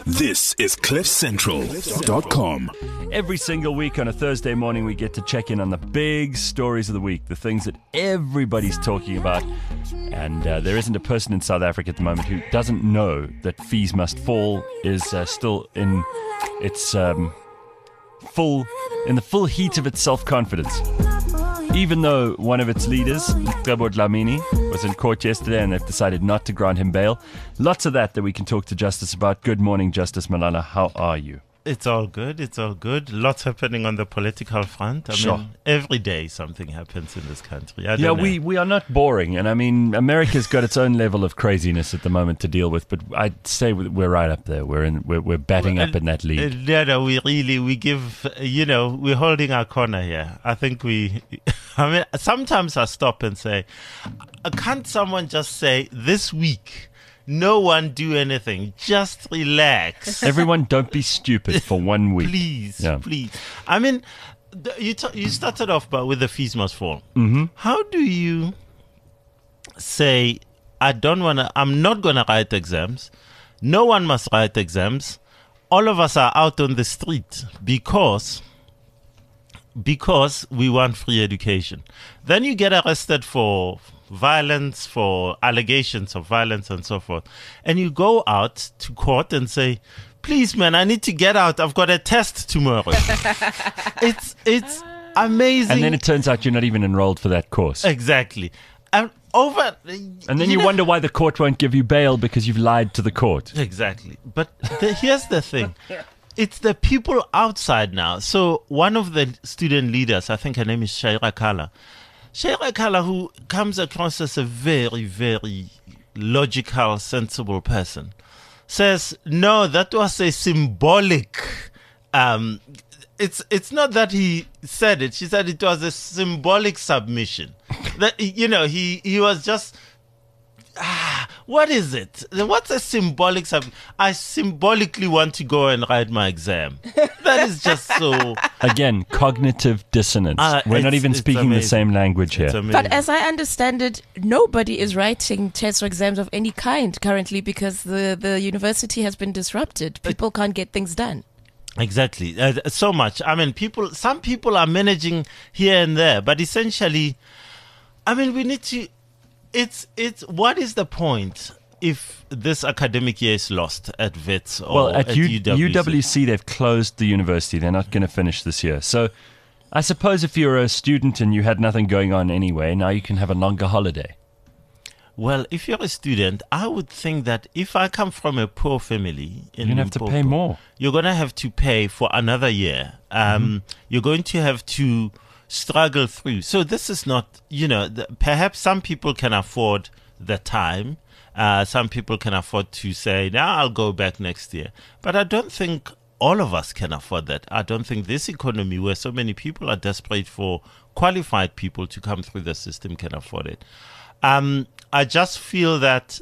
This is CliffCentral.com. Every single week on a Thursday morning, we get to check in on the big stories of the week, the things that everybody's talking about. And there isn't a person in South Africa at the moment who doesn't know that Fees Must Fall is still in its in the full heat of its self-confidence. Even though one of its leaders, Cebo Dlamini, was in court yesterday and they've decided not to grant him bail. Lots of that we can talk to Justice about. Good morning, Justice Malala. How are you? It's all good. It's all good. Lots happening on the political front. I mean, every day something happens in this country. We are not boring. And I mean, America's got its own level of craziness at the moment to deal with. But I'd say we're right up there. We're batting up in that league. We're holding our corner here. I think sometimes I stop and say, can't someone just say this week, no one do anything. Just relax. Everyone, don't be stupid for 1 week. Please. I mean, you started off with the Fees Must Fall. Mm-hmm. How do you say, I'm not going to write exams. No one must write exams. All of us are out on the street because we want free education. Then you get arrested for violence, for allegations of violence and so forth. And you go out to court and say, please, man, I need to get out. I've got a test tomorrow. It's amazing. And then it turns out you're not even enrolled for that course. Exactly. And then you wonder why the court won't give you bail because you've lied to the court. Exactly. But here's the thing. It's the people outside now. So one of the student leaders, I think her name is Shaira Kala, who comes across as a very, very logical, sensible person, says, no, that was a symbolic. It's not that he said it. She said it was a symbolic submission. That he was just. What is it? What's a symbolic submission? I symbolically want to go and write my exam. That is just so. Again, cognitive dissonance. We're not even speaking the same language here. But as I understand it, nobody is writing tests or exams of any kind currently because the university has been disrupted. People can't get things done. Exactly. So much. I mean, some people are managing here and there, but essentially, I mean, we need to. It's what is the point if this academic year is lost at WITS or at UWC? UWC, they've closed the university. They're not going to finish this year. So I suppose if you're a student and you had nothing going on anyway, now you can have a longer holiday. Well, if you're a student, I would think that if I come from a poor family in you're going to have to pay more. You're going to have to pay for another year. You're going to have to struggle through. So this is not, perhaps some people can afford the time. Some people can afford to say, now I'll go back next year. But I don't think all of us can afford that. I don't think this economy where so many people are desperate for qualified people to come through the system can afford it. I just feel that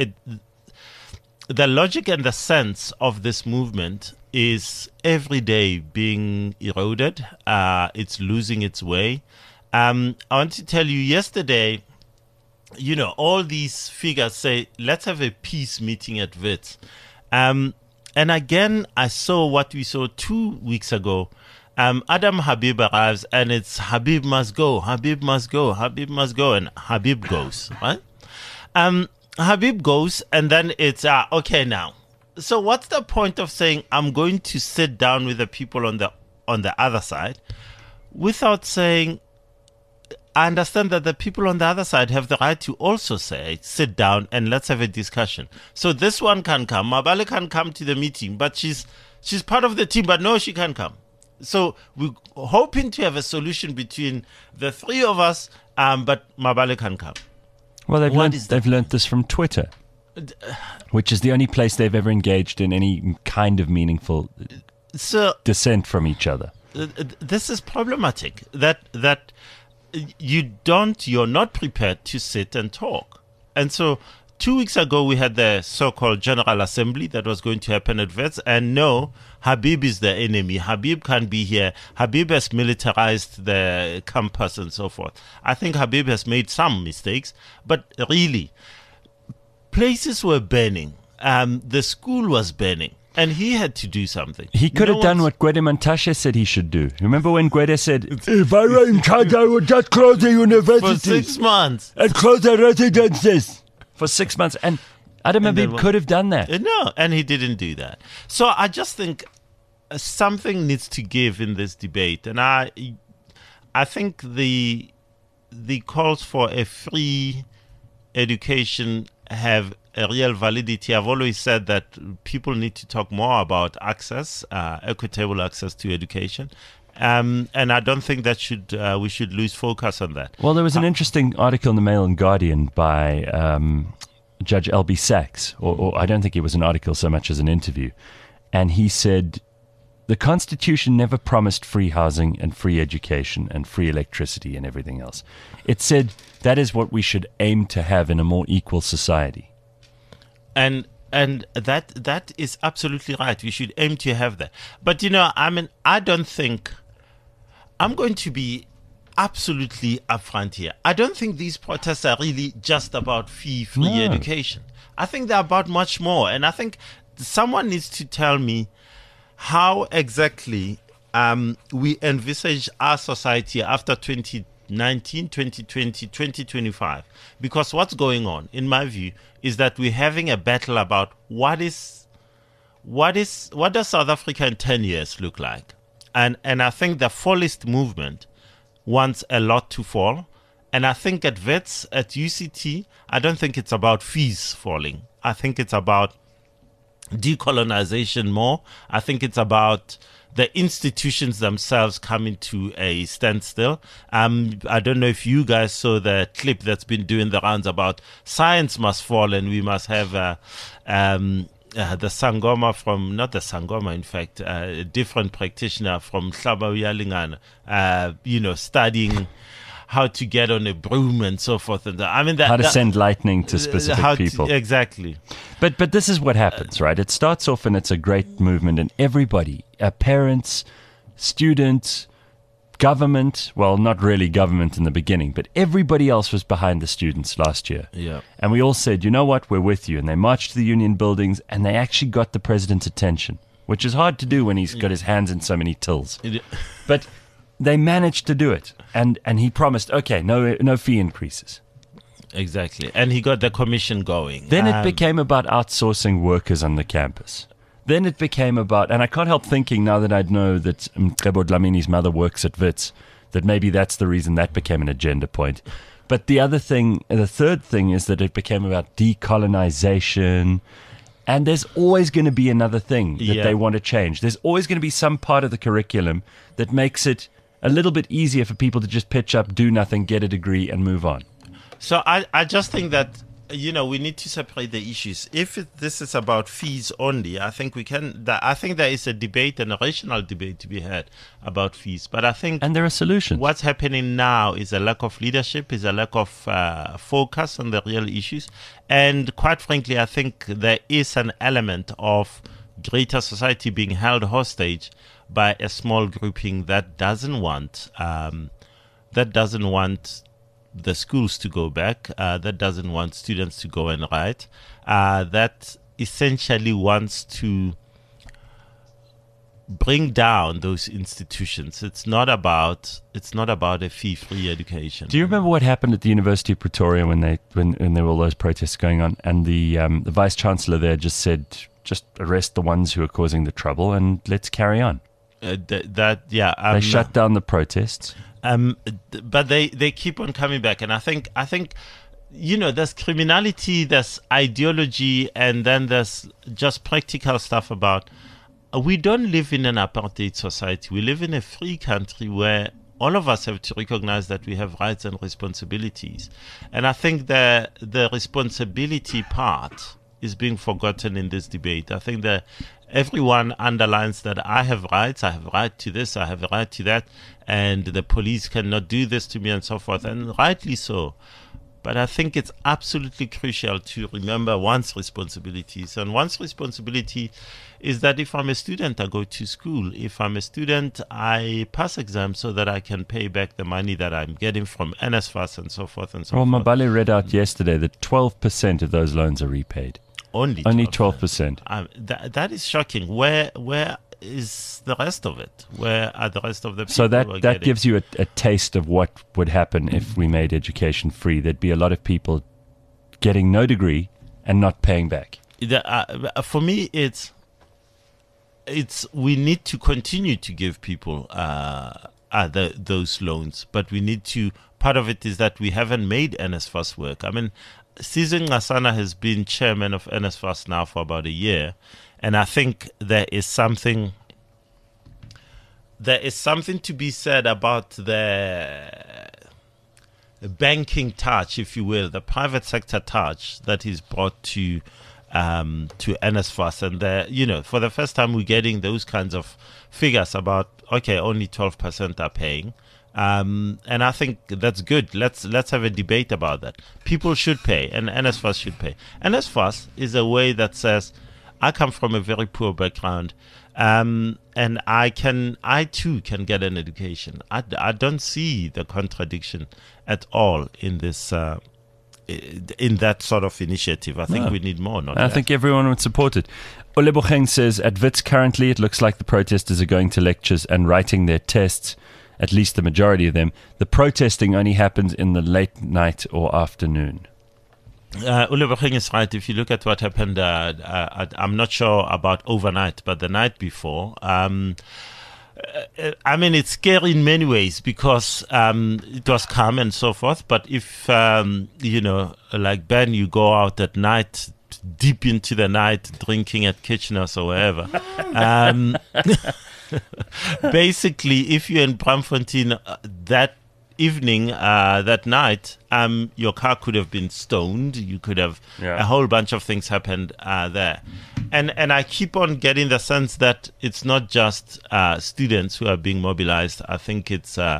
the logic and the sense of this movement is every day being eroded. It's losing its way. I want to tell you, yesterday, all these figures say, let's have a peace meeting at WITS. And again, I saw what we saw 2 weeks ago. Adam Habib arrives and it's Habib must go, Habib must go, Habib must go, and Habib goes, right? Habib goes and then it's, okay now. So what's the point of saying I'm going to sit down with the people on the other side without saying, I understand that the people on the other side have the right to also say, sit down and let's have a discussion. So this one can come. Mabale can come to the meeting, but she's part of the team, but no, she can't come. So we're hoping to have a solution between the three of us, but Mabale can come. Well, they've learned this from Twitter, which is the only place they've ever engaged in any kind of meaningful dissent from each other. This is problematic. That you're not prepared to sit and talk. And so 2 weeks ago, we had the so-called General Assembly that was going to happen at WITS. And no, Habib is the enemy. Habib can't be here. Habib has militarized the campus and so forth. I think Habib has made some mistakes. But really, places were burning. The school was burning. And he had to do something. He could have done what Gwede Mantashe said he should do. Remember when Gwede said, if I were in charge, I would just close the universities. For 6 months. And close the residences. For 6 months. And Adam Habib could have done that. No, and he didn't do that. So I just think something needs to give in this debate. And I think the calls for a free education have a real validity. I've always said that people need to talk more about access, equitable access to education. And I don't think that we should lose focus on that. Well, there was an interesting article in the Mail and Guardian by Judge L.B. Sachs, or I don't think it was an article so much as an interview. And he said, the Constitution never promised free housing and free education and free electricity and everything else. It said that is what we should aim to have in a more equal society. And that is absolutely right. We should aim to have that. But, I don't think... I'm going to be absolutely upfront here. I don't think these protests are really just about fee-free education. I think they're about much more. And I think someone needs to tell me how exactly we envisage our society after 2019, 2020, 2025. Because what's going on, in my view, is that we're having a battle about what does South Africa in 10 years look like? And I think the fallist movement wants a lot to fall. And I think at WITS, at UCT, I don't think it's about fees falling. I think it's about decolonization more. I think it's about the institutions themselves coming to a standstill. I don't know if you guys saw the clip that's been doing the rounds about science must fall and we must have the Sangoma from, not the Sangoma, in fact, a different practitioner from Hlaba Uyalingana, studying how to get on a broom and so forth. And how to send lightning to specific people. Exactly. But this is what happens, right? It starts off and it's a great movement, and everybody, parents, students, government, well, not really government in the beginning, but everybody else was behind the students last year. Yeah. And we all said, you know what, we're with you. And they marched to the union buildings and they actually got the president's attention, which is hard to do when he's got his hands in so many tills. But they managed to do it. And he promised, okay, no fee increases. Exactly. And he got the commission going. Then it became about outsourcing workers on the campus. Then it became about, and I can't help thinking now that I know that Mcebo Dlamini's mother works at WITS, that maybe that's the reason that became an agenda point. But the third thing is that it became about decolonization. And there's always going to be another thing that they want to change. There's always going to be some part of the curriculum that makes it a little bit easier for people to just pitch up, do nothing, get a degree, and move on. So I just think that, we need to separate the issues. If this is about fees only, I think I think there is a debate, and a rational debate to be had about fees. But I think... And there are solutions. What's happening now is a lack of leadership, is a lack of focus on the real issues. And quite frankly, I think there is an element of greater society being held hostage by a small grouping that doesn't want the schools to go back, that doesn't want students to go and write, that essentially wants to bring down those institutions. It's not about a fee-free education. Do you remember what happened at the University of Pretoria when there were all those protests going on, and the vice chancellor there just said, just arrest the ones who are causing the trouble and let's carry on. They shut down the protests. But they keep on coming back, and I think there's criminality, there's ideology, and then there's just practical stuff about we don't live in an apartheid society. We live in a free country where all of us have to recognize that we have rights and responsibilities, and I think the responsibility part is being forgotten in this debate. I think that everyone underlines that I have rights, I have a right to this, I have a right to that, and the police cannot do this to me and so forth, and rightly so. But I think it's absolutely crucial to remember one's responsibilities. And one's responsibility is that if I'm a student, I go to school. If I'm a student, I pass exams so that I can pay back the money that I'm getting from NSFAS and so forth and so forth. Well, Mabale read out yesterday that 12% of those loans are repaid. Only 12%. That is shocking. Where is the rest of it? Where are the rest of the people? So that gives you a taste of what would happen if we made education free. There'd be a lot of people getting no degree and not paying back. For me, it's we need to continue to give people those loans, but we need to. Part of it is that we haven't made NSFAS work. I mean, Sizwe Ngasana has been chairman of NSFAS now for about a year, and I think there is something to be said about the banking touch, if you will, the private sector touch that is brought to NSFAS, and for the first time we're getting those kinds of figures about only 12% are paying. And I think that's good. Let's have a debate about that. People should pay, and NSFAS should pay. NSFAS is a way that says, I come from a very poor background, and I too can get an education. I don't see the contradiction at all in this in that sort of initiative. I think we need more. I think everyone would support it. Olebocheng says, at WITS currently, it looks like the protesters are going to lectures and writing their tests. At least the majority of them. The protesting only happens in the late night or afternoon. Olebocheng is right. If you look at what happened, I'm not sure about overnight, but the night before, I mean, it's scary in many ways because it was calm and so forth. But if, like Ben, you go out at night, deep into the night, drinking at Kitchener's or wherever, basically, if you're in Braamfontein that evening, that night, your car could have been stoned. You could have a whole bunch of things happened there, and I keep on getting the sense that it's not just students who are being mobilized. I think it's the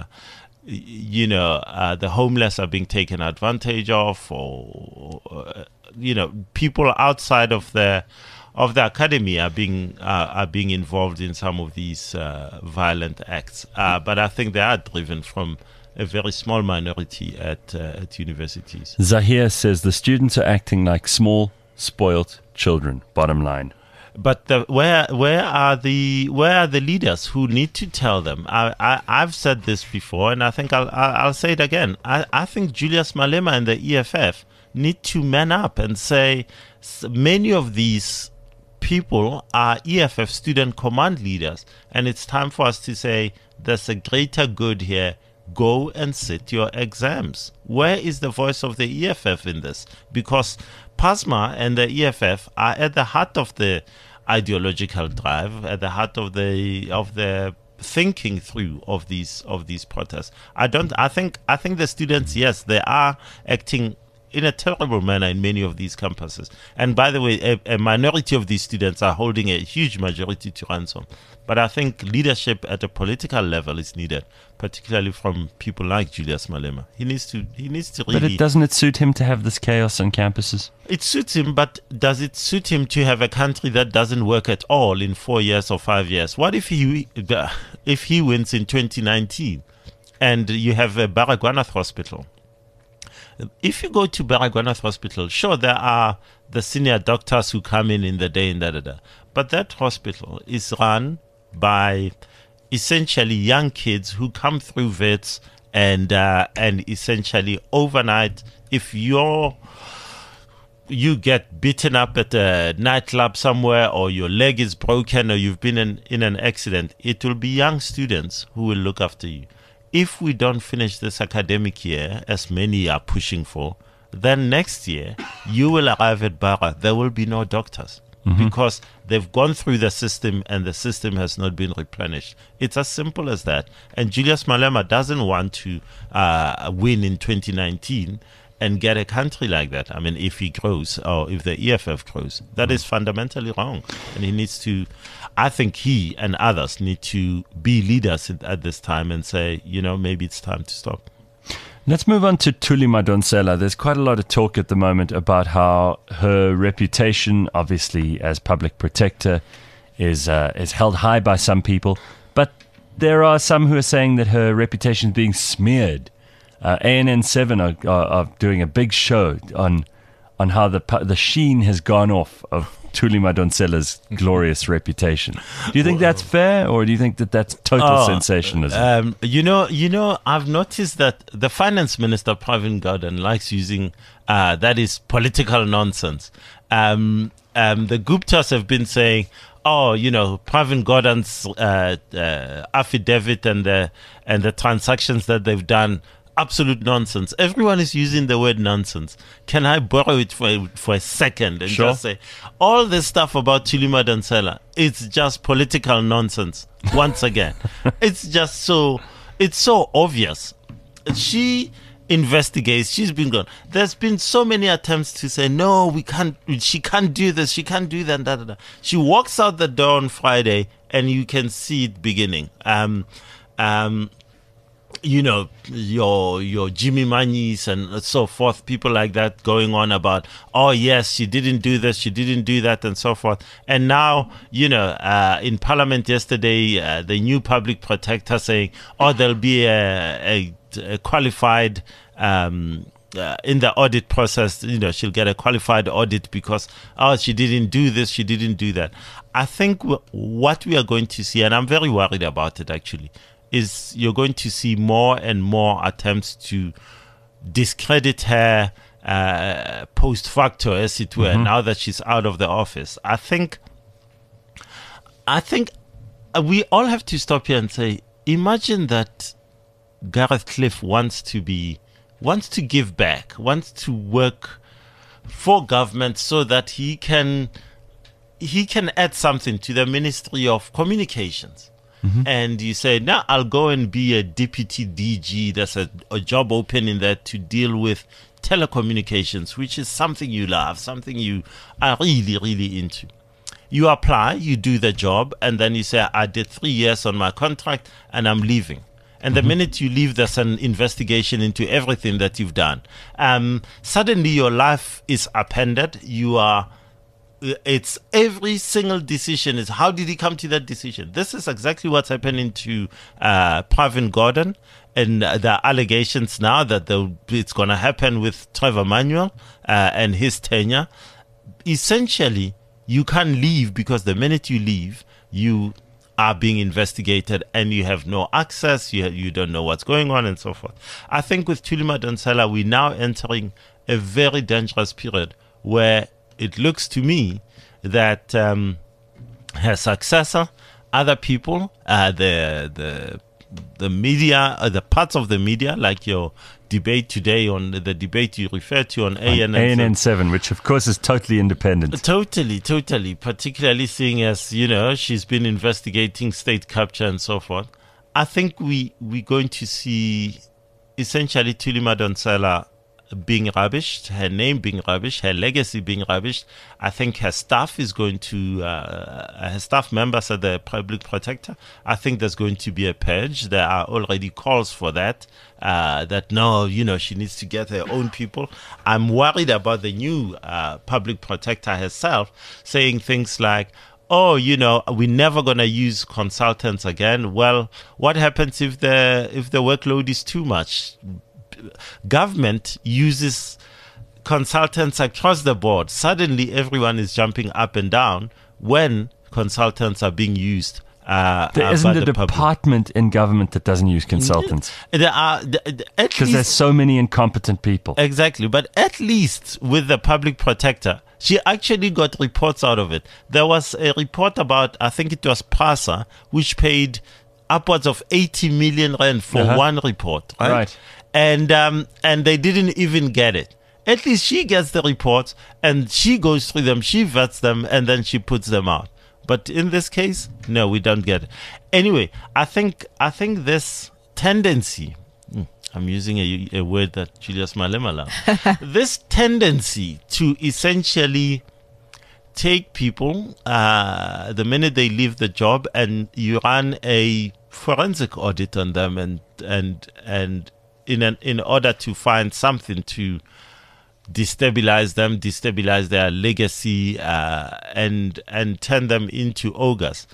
homeless are being taken advantage of, or people outside of the academy are being involved in some of these violent acts, but I think they are driven from a very small minority at universities. Zahir says the students are acting like small, spoilt children. Bottom line. But where are the leaders who need to tell them? I've said this before, and I think I'll say it again. I think Julius Malema and the EFF need to man up and say many of these people are EFF student command leaders, and it's time for us to say there's a greater good here. Go and sit your exams. Where is the voice of the EFF in this? Because PASMA and the EFF are at the heart of the ideological drive, at the heart of the thinking through of these protests. I think the students, yes, they are acting in a terrible manner in many of these campuses. And by the way, a minority of these students are holding a huge majority to ransom. But I think leadership at a political level is needed, particularly from people like Julius Malema. He needs to really... But doesn't it suit him to have this chaos on campuses? It suits him, but does it suit him to have a country that doesn't work at all in 4 years or 5 years? What if he wins in 2019 and you have a Baragwanath hospital? If you go to Baragwanath Hospital, sure, there are the senior doctors who come in the day and but that hospital is run by essentially young kids who come through VETS and essentially overnight, if you get beaten up at a nightclub somewhere, or your leg is broken, or you've been in an accident, it will be young students who will look after you. If we don't finish this academic year, as many are pushing for, then next year you will arrive at Bara. There will be no doctors because they've gone through the system and the system has not been replenished. It's as simple as that. And Julius Malema doesn't want to win in 2019 and get a country like that. I mean, if he grows, or if the EFF grows, that is fundamentally wrong. And he needs to, I think he and others need to be leaders at this time and say, maybe it's time to stop. Let's move on to Thuli Madonsela. There's quite a lot of talk at the moment about how her reputation, obviously as public protector, is held high by some people. But there are some who are saying that her reputation is being smeared. ANN7 are doing a big show on on how the sheen has gone off of Thuli Madonsela's glorious reputation. Do you think that's fair, or do you think that that's total sensationalism? You know, I've noticed that the finance minister, Pravin Gordhan, likes using that is political nonsense. The Guptas have been saying, Pravin Gordhan's affidavit and the transactions that they've done, absolute nonsense. Everyone is using the word nonsense. Can I borrow it for a second and just say, all this stuff about Thuli Madonsela, it's just political nonsense. Once again, it's so obvious. She investigates. She's been gone. There's been so many attempts to say, no, we can't. She can't do this. She can't do that. Da, da, da. She walks out the door on Friday, and you can see it beginning. Your Jimmy Manis and so forth, people like that going on about, oh yes, she didn't do this, she didn't do that, and so forth. And now, in Parliament yesterday, the new public protector saying, oh, there'll be a qualified in the audit process. She'll get a qualified audit because she didn't do this, she didn't do that. I think what we are going to see, and I'm very worried about it actually, is you're going to see more and more attempts to discredit her post facto, as it were, now that she's out of the office. I think we all have to stop here and say, imagine that Gareth Cliff wants to give back, wants to work for government so that he can add something to the Ministry of Communications. And you say, now I'll go and be a deputy DG. There's a job opening there to deal with telecommunications, which is something you love, something you are really, really into. You apply, you do the job, and then you say, I did 3 years on my contract and I'm leaving. And the minute you leave, there's an investigation into everything that you've done. Suddenly your life is upended. It's every single decision is, how did he come to that decision? This is exactly what's happening to Pravin Gordhan, and the allegations now that it's going to happen with Trevor Manuel and his tenure. Essentially, you can't leave because the minute you leave, you are being investigated and you have no access, you don't know what's going on and so forth. I think with Thuli Madonsela, we're now entering a very dangerous period where it looks to me that her successor, other people, the media, the parts of the media, like your debate today on the debate you referred to on ANN7, which of course is totally independent. Totally, particularly seeing as, she's been investigating state capture and so forth. I think we're going to see essentially Thuli Madonsela being rubbished, her name being rubbished, her legacy being rubbished. I think her staff is going to, her staff members at the public protector, I think there's going to be a purge. There are already calls for that, no, she needs to get her own people. I'm worried about the new public protector herself saying things like, oh, we're never going to use consultants again. Well, what happens if the workload is too much? Government uses consultants across the board. Suddenly, everyone is jumping up and down when consultants are being used. There isn't a department in government that doesn't use consultants. There are, because there's so many incompetent people. Exactly, but at least with the public protector, she actually got reports out of it. There was a report about, I think it was PRASA, which paid upwards of 80 million rand for one report. Right. And they didn't even get it. At least she gets the reports and she goes through them, she vets them, and then she puts them out. But in this case, no, we don't get it. Anyway, I think this tendency, I'm using a word that Julius Malema loves, this tendency to essentially take people the minute they leave the job and you run a forensic audit on them and in order to find something to destabilize them, destabilize their legacy, and turn them into ogres,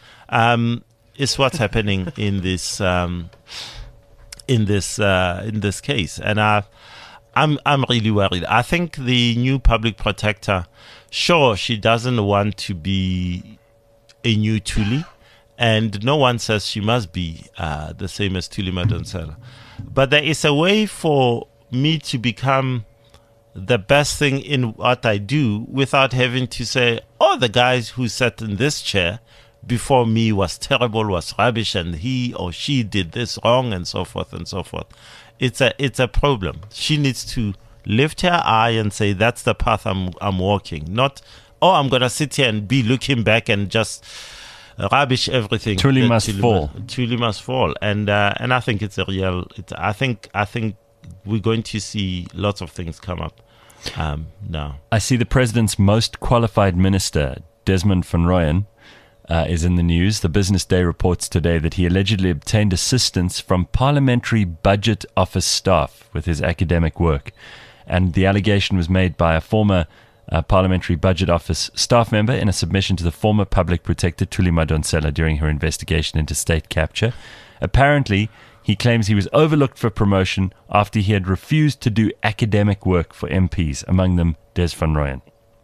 is what's happening in this case. And I'm really worried. I think the new public protector, sure, she doesn't want to be a new Thuli, and no one says she must be the same as Thuli Madonsela. But there is a way for me to become the best thing in what I do without having to say, oh, the guys who sat in this chair before me was terrible, was rubbish, and he or she did this wrong, and so forth and so forth. It's a problem. She needs to lift her eye and say, that's the path I'm walking. Not, oh, I'm going to sit here and be looking back and just rubbish everything. Thuli must fall. Thuli must fall. And I think it's a real, I think we're going to see lots of things come up now. I see the president's most qualified minister, Desmond van Rooyen, is in the news. The Business Day reports today that he allegedly obtained assistance from Parliamentary Budget Office staff with his academic work. And the allegation was made by a former Parliamentary Budget Office staff member in a submission to the former Public Protector Thuli Madonsela during her investigation into state capture. Apparently, he claims he was overlooked for promotion after he had refused to do academic work for MPs, among them Des van Rooyen.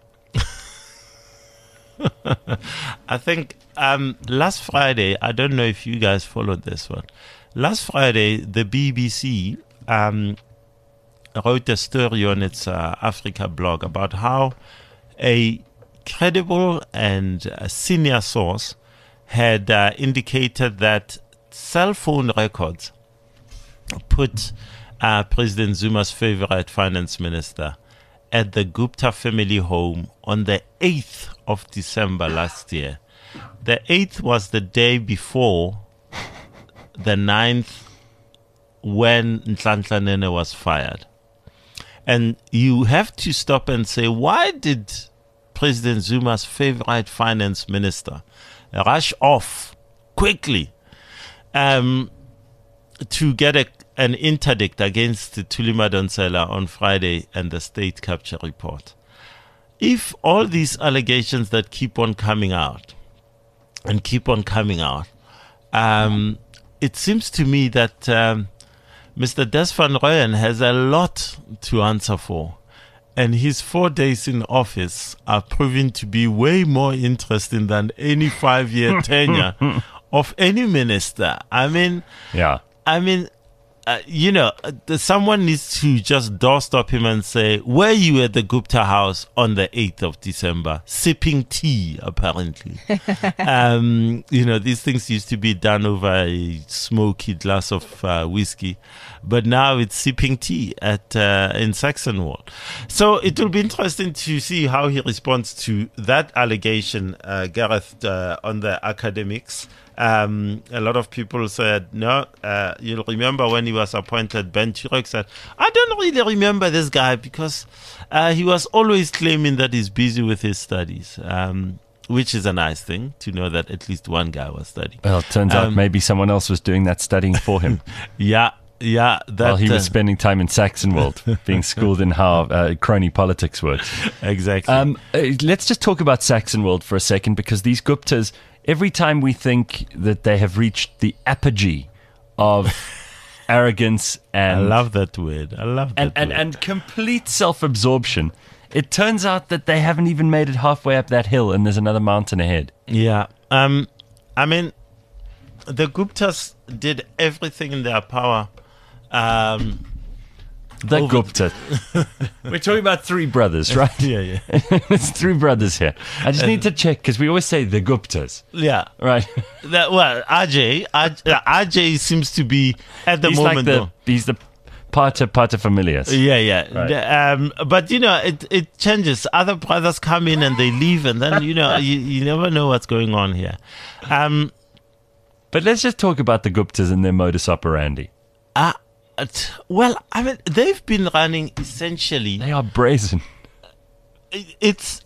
I think last Friday, I don't know if you guys followed this one. Last Friday, the BBC wrote a story on its Africa blog about how a credible and senior source had indicated that cell phone records put President Zuma's favorite finance minister at the Gupta family home on the 8th of December last year. The 8th was the day before the 9th when Nhlanhla Nene was fired. And you have to stop and say, why did President Zuma's favorite finance minister rush off quickly to get an interdict against Thuli Madonsela on Friday and the state capture report? If all these allegations that keep on coming out, it seems to me that Mr. Des van Rooyen has a lot to answer for. And his 4 days in office are proving to be way more interesting than any 5-year tenure of any minister. Someone needs to just doorstop him and say, were you at the Gupta house on the 8th of December, sipping tea, apparently? These things used to be done over a smoky glass of whiskey, but now it's sipping tea in Saxonwold. So it will be interesting to see how he responds to that allegation, Gareth, on the academics. A lot of people said, no, you'll remember when he was appointed, Ben Turek said, I don't really remember this guy because he was always claiming that he's busy with his studies, which is a nice thing to know that at least one guy was studying. Well, it turns out maybe someone else was doing that studying for him. Yeah. While he was spending time in Saxonwold, being schooled in how crony politics works. Exactly. Let's just talk about Saxonwold for a second, because these Guptas, every time we think that they have reached the apogee of arrogance and... I love that word. And complete self-absorption, it turns out that they haven't even made it halfway up that hill and there's another mountain ahead. Yeah. The Guptas did everything in their power. Gupta. We're talking about three brothers, right? Yeah. It's three brothers here. I just need to check, because we always say the Guptas. Yeah. Right. Ajay seems to be at the moment. He's the pater familias. Yeah. Right. But it changes. Other brothers come in and they leave, and then you never know what's going on here. But let's just talk about the Guptas and their modus operandi. They've been running essentially. They are brazen. It's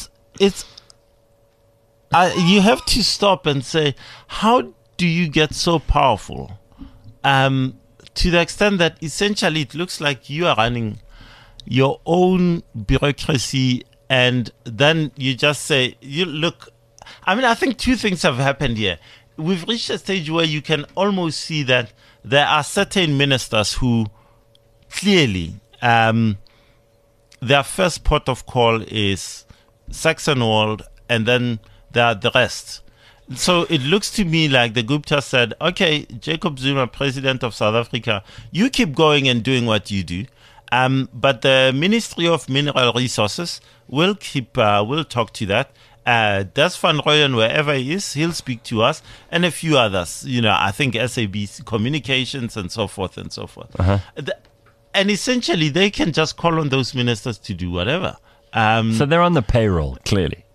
you have to stop and say, how do you get so powerful? To the extent that essentially it looks like you are running your own bureaucracy, and then you just say, I think two things have happened here. We've reached a stage where you can almost see that there are certain ministers who clearly their first port of call is Saxonwold, and then there are the rest. So it looks to me like the Gupta said, okay, Jacob Zuma, President of South Africa, you keep going and doing what you do. But the Ministry of Mineral Resources will talk to that. Des van Rooyen, wherever he is, he'll speak to us, and a few others. I think SABC Communications and so forth and so forth. And essentially, they can just call on those ministers to do whatever. So they're on the payroll, clearly.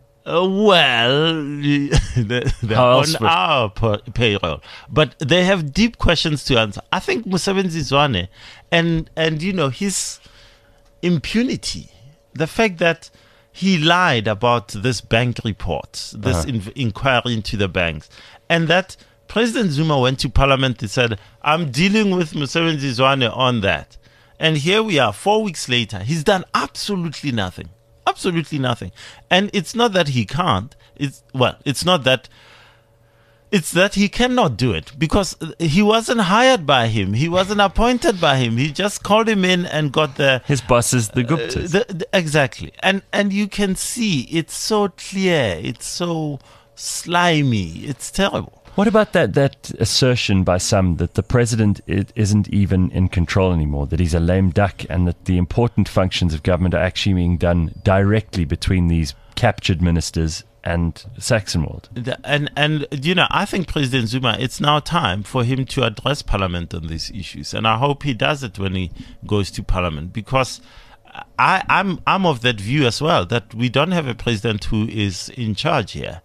They're on our payroll, but they have deep questions to answer. I think Mosebenzi Zwane and his impunity, the fact that he lied about this bank report, this inquiry into the banks, and that President Zuma went to Parliament and said, I'm dealing with Mosebenzi Zwane on that. And here we are, 4 weeks later, he's done absolutely nothing. Absolutely nothing. And it's not that he can't. It's that he cannot do it because he wasn't hired by him. He wasn't appointed by him. He just called him in and got his bosses, the Guptas. Exactly. And you can see it's so clear. It's so slimy. It's terrible. What about that assertion by some that the president isn't even in control anymore, that he's a lame duck, and that the important functions of government are actually being done directly between these captured ministers and Saxonwold? And I think President Zuma, it's now time for him to address Parliament on these issues, and I hope he does it when he goes to Parliament, because I'm of that view as well, that we don't have a president who is in charge here.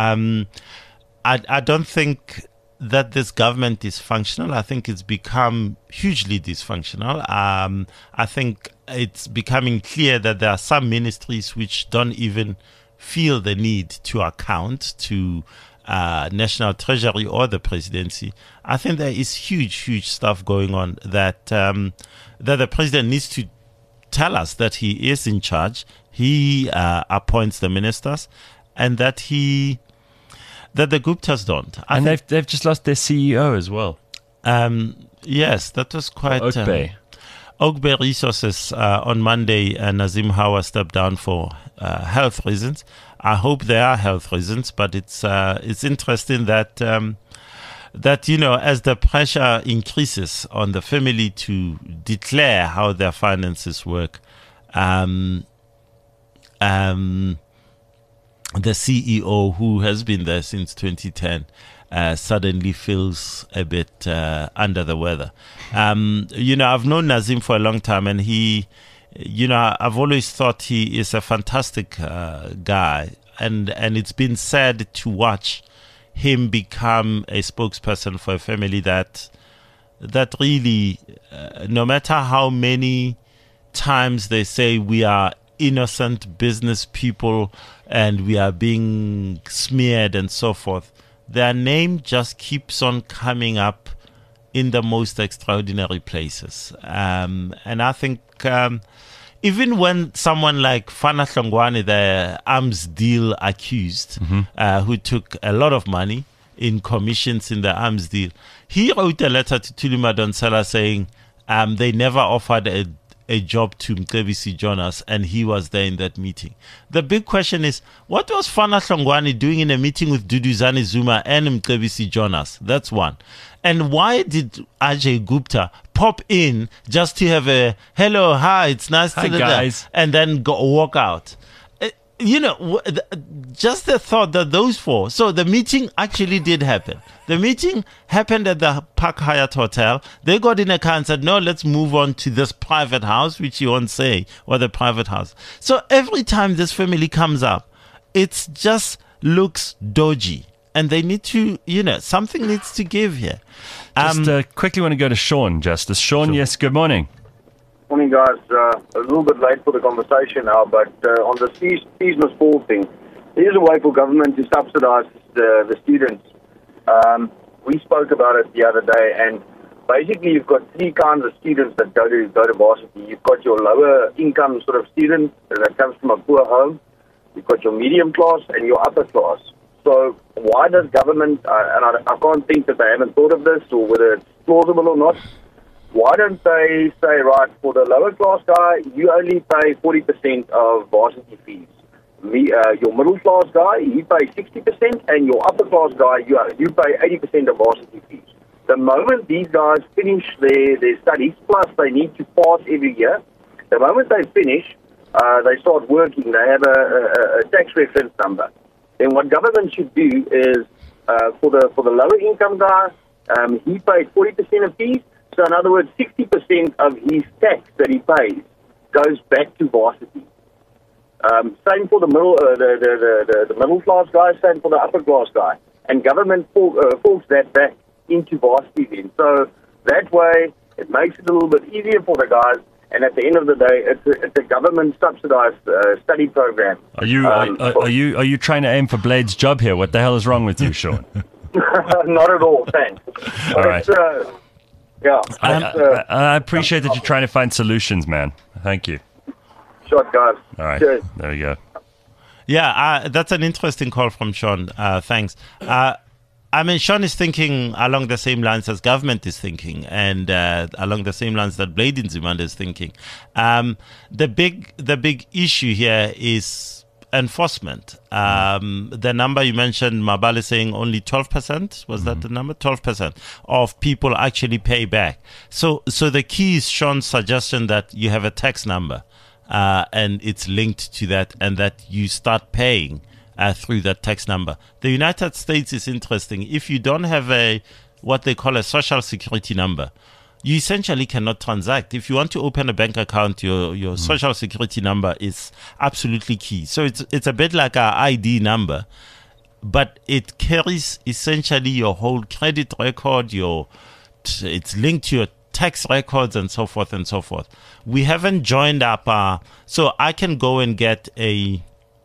I don't think that this government is functional. I think it's become hugely dysfunctional. I think it's becoming clear that there are some ministries which don't even feel the need to account to National Treasury or the presidency. I think there is huge stuff going on that the president needs to tell us that he is in charge. He appoints the ministers, and that the Guptas don't. They've just lost their CEO as well. Yes, that was quite... Oakbay Resources on Monday, Nazim Hawa stepped down for health reasons. I hope there are health reasons, but it's interesting that as the pressure increases on the family to declare how their finances work, the CEO, who has been there since 2010, suddenly feels a bit under the weather. I've known Nazim for a long time, and I've always thought he is a fantastic guy, and it's been sad to watch him become a spokesperson for a family that really, no matter how many times they say we are innocent business people and we are being smeared and so forth, their name just keeps on coming up in the most extraordinary places. And I think even when someone like Fana Hlongwane, the arms deal accused, who took a lot of money in commissions in the arms deal, he wrote a letter to Thuli Madonsela saying they never offered a job to Mcebisi Jonas, and he was there in that meeting. The big question is, what was Fana Hlongwane doing in a meeting with Duduzane Zuma and Mcebisi Jonas? That's one. And why did Ajay Gupta pop in just to have a hello, hi, it's nice to meet you, and then walk out? Just the thought that those four. So the meeting actually did happen. The meeting happened at the Park Hyatt Hotel. They got in a car and said, no, let's move on to this private house, which you won't say, or the private house. So every time this family comes up, it just looks dodgy. And they need to, something needs to give here. Just quickly want to go to Sean, Justice. Sean, sure. Yes, good morning. Morning, guys. A little bit late for the conversation now, but on the fees must fall thing, there is a way for government to subsidize the students. We spoke about it the other day, and basically you've got three kinds of students that go to varsity. You've got your lower income sort of student that comes from a poor home. You've got your medium class and your upper class. So why does government, and I can't think that they haven't thought of this or whether it's plausible or not, why don't they say, right, for the lower class guy, you only pay 40% of varsity fees. Your middle class guy, he pays 60%, and your upper class guy, you pay 80% of varsity fees. The moment these guys finish their studies, plus they need to pass every year, the moment they finish, they start working, they have a tax reference number. Then what government should do is, for the lower income guy, he pays 40% of fees. So in other words, 60% of his tax that he pays goes back to varsity. Same for the middle class guy, same for the upper class guy. And government forks that back into varsity then. So that way, it makes it a little bit easier for the guys. And at the end of the day, it's a government subsidized study program. Are you trying to aim for Blade's job here? What the hell is wrong with you, Sean? Not at all, thanks. All right. Yeah. I appreciate that you're trying to find solutions, man. Thank you. Shot, guys. All right. Cheers. There we go. Yeah, that's an interesting call from Sean. Thanks. I mean, Sean is thinking along the same lines as government is thinking, and along the same lines that Blade Nzimande is thinking. The big issue here is enforcement. The number you mentioned, Mabale, saying only 12%, was that the number? 12% of people actually pay back. So the key is Sean's suggestion that you have a tax number, and it's linked to that, and that you start paying through that tax number. The United States is interesting. If you don't have what they call a social security number, you essentially cannot transact. If you want to open a bank account, your social security number is absolutely key. So it's a bit like our ID number, but it carries essentially your whole credit record. It's linked to your tax records and so forth and so forth. We haven't joined up. So I can go and get a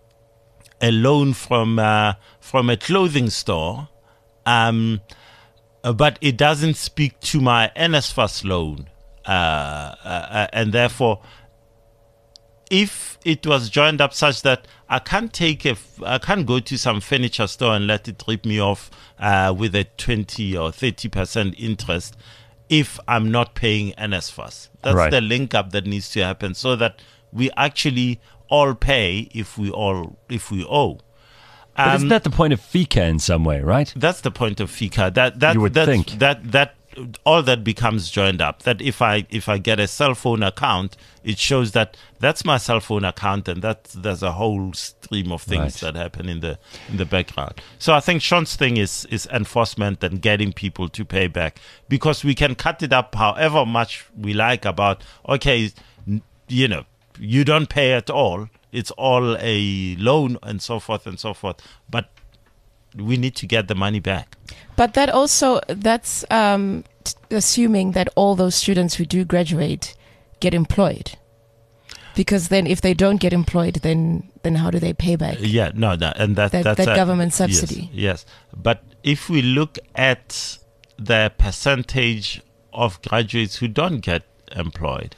loan from a clothing store. But it doesn't speak to my NSFAS loan. And therefore, if it was joined up such that I can't go to some furniture store and let it rip me off with a 20 or 30% interest if I'm not paying NSFAS. That's right. The link up that needs to happen so that we actually all pay if we owe. But isn't that the point of FICA in some way, right? That's the point of FICA. You would think that all that becomes joined up. That if I get a cell phone account, it shows that that's my cell phone account, and there's a whole stream of things that happen in the background. So I think Sean's thing is enforcement and getting people to pay back, because we can cut it up however much we like about, okay, you don't pay at all. It's all a loan and so forth and so forth. But we need to get the money back. But that's assuming that all those students who do graduate get employed. Because then if they don't get employed, then how do they pay back? Yeah, no, and that's that government subsidy. Yes. But if we look at the percentage of graduates who don't get employed,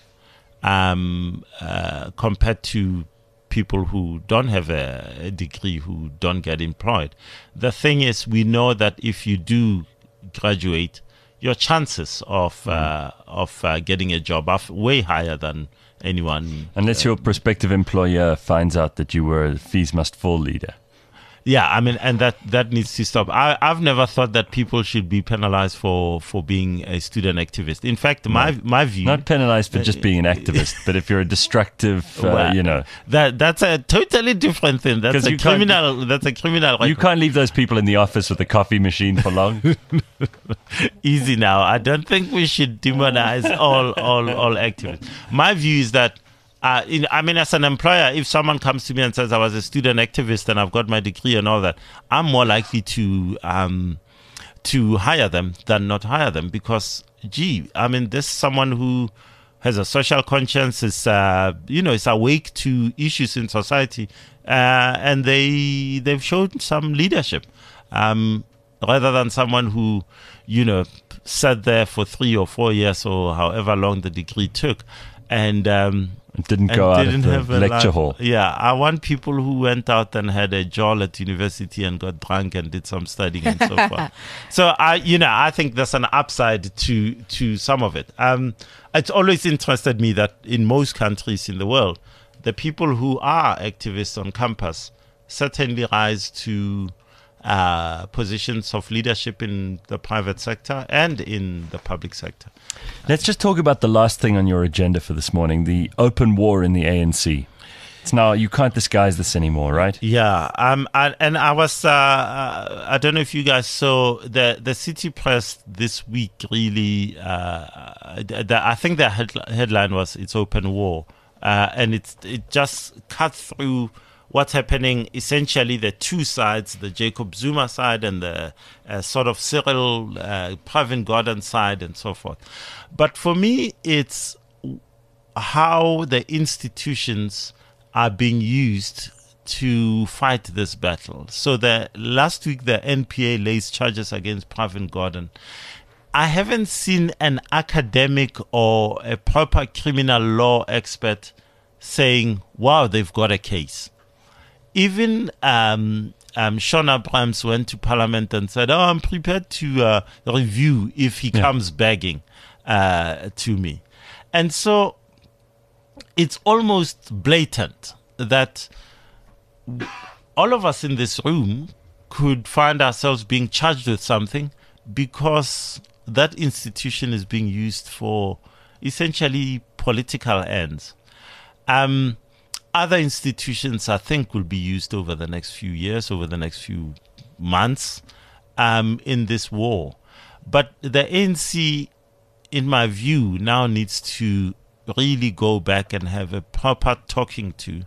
compared to people who don't have a degree who don't get employed. The thing is, we know that if you do graduate, your chances of getting a job are way higher than anyone. Unless your prospective employer finds out that you were a fees must fall leader. Yeah, I mean, and that needs to stop. I've never thought that people should be penalized for being a student activist. In fact, my view, not penalized for just being an activist, but if you're a destructive, that's a totally different thing. That's a criminal. That's a criminal. You can't leave those people in the office with a coffee machine for long. Easy now. I don't think we should demonize all activists. My view is that. As an employer, if someone comes to me and says I was a student activist and I've got my degree and all that, I'm more likely to hire them than not hire them, because, this is someone who has a social conscience, is awake to issues in society, and they've shown some leadership, rather than someone who, sat there for 3 or 4 years or however long the degree took. and Didn't go out of the lecture hall. Yeah, I want people who went out and had a jowl at university and got drunk and did some studying and so forth. So I think there's an upside to some of it. It's always interested me that in most countries in the world, the people who are activists on campus certainly rise to positions of leadership in the private sector and in the public sector. Let's just talk about the last thing on your agenda for this morning, the open war in the ANC. It's now, you can't disguise this anymore, right? Yeah. I was, I don't know if you guys saw the City Press this week really, I think the headline was "It's Open War." And it just cut through what's happening, essentially the two sides, the Jacob Zuma side and the sort of Cyril Pravin Gordhan side and so forth. But for me, it's how the institutions are being used to fight this battle. So last week, the NPA lays charges against Pravin Gordhan. I haven't seen an academic or a proper criminal law expert saying, wow, they've got a case. Even Sean Abrams went to Parliament and said, I'm prepared to review if he comes begging to me. And so it's almost blatant that all of us in this room could find ourselves being charged with something because that institution is being used for essentially political ends. Other institutions, I think, will be used over the next few years, over the next few months in this war. But the ANC, in my view, now needs to really go back and have a proper talking to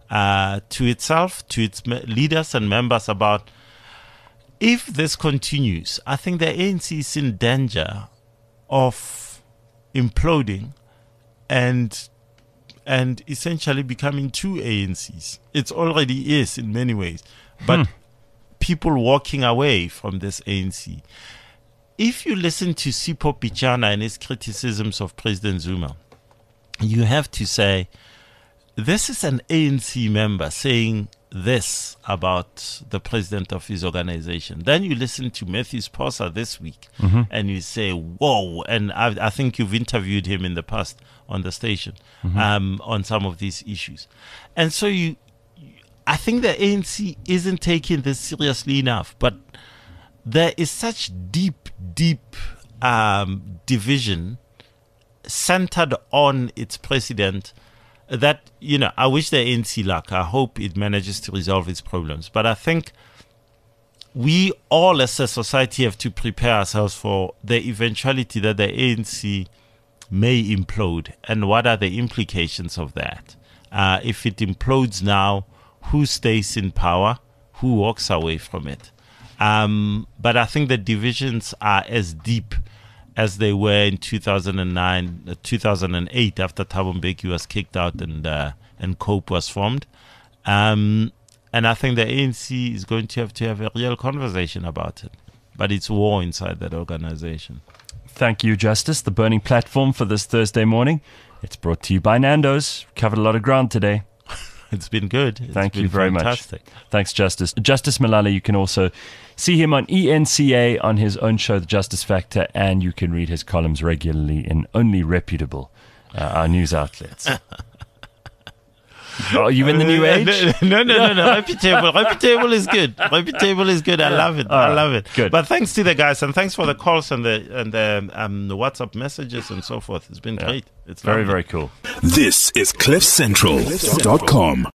itself, to its leaders and members about, if this continues, I think the ANC is in danger of imploding and essentially becoming two ANCs. It already is in many ways, but people walking away from this ANC. If you listen to Sipho Pichana and his criticisms of President Zuma, you have to say, this is an ANC member saying this about the president of his organization. Then you listen to Matthew Sposa this week and you say, whoa. And I think you've interviewed him in the past on the station on some of these issues. And so I think the ANC isn't taking this seriously enough, but there is such deep division centered on its president that, I wish the ANC luck. I hope it manages to resolve its problems. But I think we all as a society have to prepare ourselves for the eventuality that the ANC may implode. And what are the implications of that? If it implodes now, who stays in power? Who walks away from it? But I think the divisions are as deep as they were in 2009, 2008, after Thabo Mbeki was kicked out and COPE was formed. And I think the ANC is going to have a real conversation about it. But it's war inside that organization. Thank you, Justice. The burning platform for this Thursday morning. It's brought to you by Nando's. Covered a lot of ground today. It's been good. Thank you very fantastic. much. Thanks, Justice. Justice Malala, you can also see him on ENCA on his own show, The Justice Factor, and you can read his columns regularly in Only Reputable, our news outlets. Are you in the new age? No. Reputable is good. Reputable is good. I love it. I love it. Good. But thanks to the guys, and thanks for the calls and the WhatsApp messages and so forth. It's been great. It's very, lovely. very cool. This is CliffCentral.com.